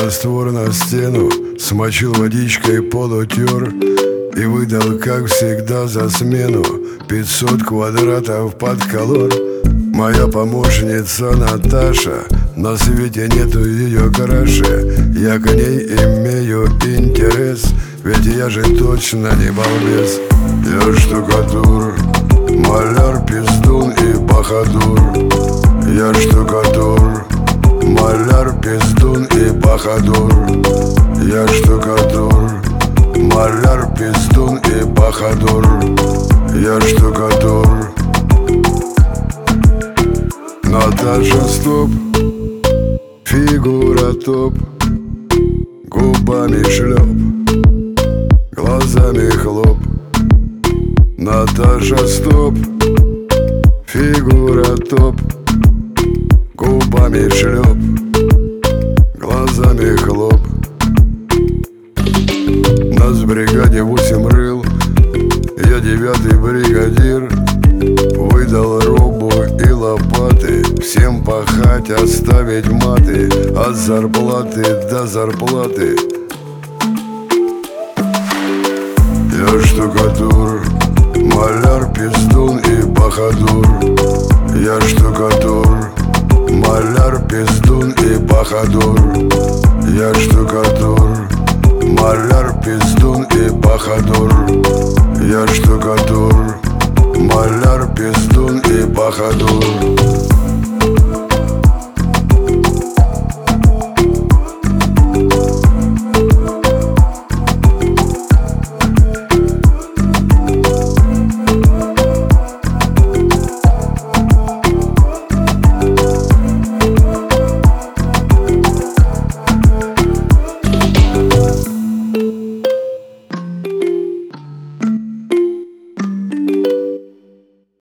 раствор на стену, смочил водичкой, пол утер и выдал, как всегда, за смену 500 квадратов под колор. Моя помощница Наташа, на свете нету ее краше. Я к ней имею интерес, ведь я же точно не балбес. Я штукатур, маляр, пиздун и бахадур. Я штукатур, маляр, пиздун и бахадур. Я штукатур, маляр, пиздун и бахадур. Я штукатур. Наташа, стоп, фигура топ, губами шлеп, глазами хлоп. Наташа, стоп, фигура топ, губами шлеп, глазами хлоп. Нас в бригаде 8 рыл, я 9-й бригадир. Выдал робу и лопаты, всем пахать, оставить маты, от зарплаты до зарплаты. Я штукатур, маляр, пиздун и бахадур. Я штукатур, маляр, пиздун и бахадур. Я штукатур, маляр, пиздун и бахадур. Я штукатур, маляр, пиздун и бахадур.